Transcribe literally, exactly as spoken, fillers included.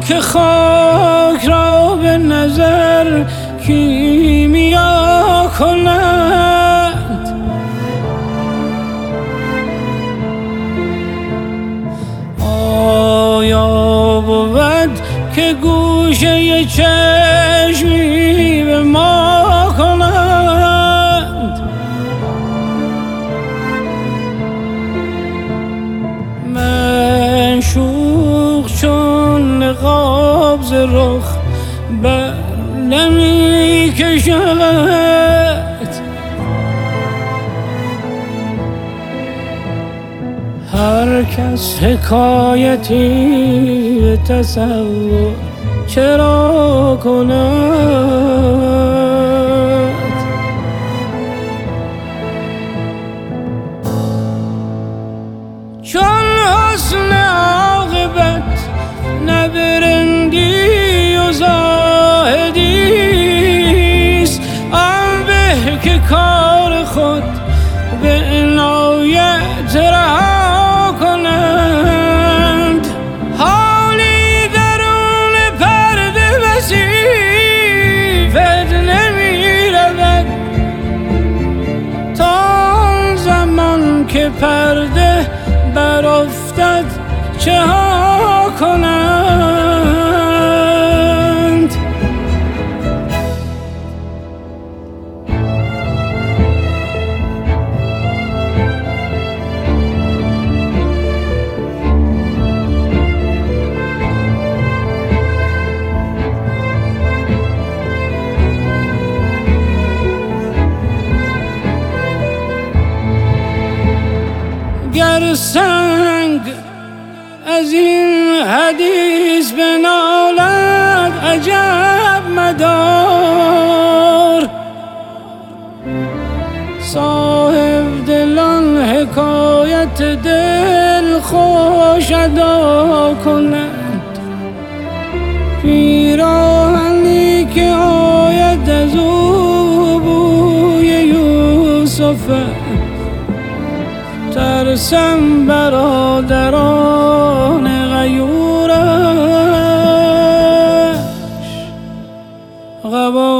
که خاک را به نظر کیمیا کند. آیا بود که گوشه چشمی به ما کند؟ منشوق چون نقاب ز رخ بر نمی کشد. هر کس حکایتی به تصور چرا کند؟ چون حسن عاقبت نه برندی و زاهدیست، آن به که کار خود به عنایت رها کنند. حالی درون پرده وصیفت نمی رود تا آن زمان که پرده برافتد چه ها کنند؟ گر سنگ از این حدیث بنالد عجب مدار. صاحب دلان حکایت دل خوش ادا کنند. پیراهنی که آید از او بوی یوسف، ترسم برادران غیورش قبا